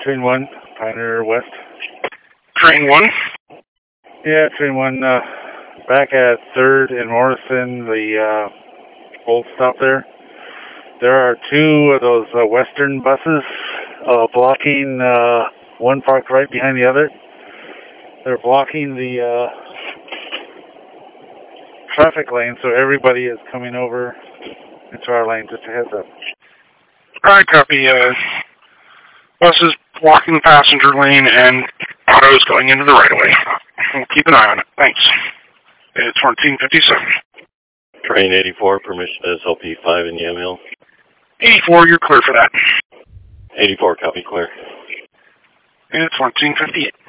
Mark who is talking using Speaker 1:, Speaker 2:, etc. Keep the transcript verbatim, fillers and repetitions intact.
Speaker 1: Train one, Pioneer West.
Speaker 2: Train one?
Speaker 1: Yeah, Train one, uh, back at third and Morrison, the uh, old stop there. There are two of those uh, Western buses uh, blocking, uh, one parked right behind the other. They're blocking the uh, traffic lane, so everybody is coming over into our lane. Just a heads up.
Speaker 2: Alright, copy. Uh, buses blocking the passenger lane and autos going into the right-of-way. We'll keep an eye on it. Thanks. It's fourteen fifty-seven.
Speaker 3: Train eighty-four, permission S L P five in Yamhill.
Speaker 2: eighty-four, you're clear for that.
Speaker 3: eighty-four, copy, clear.
Speaker 2: It's fourteen fifty-eight.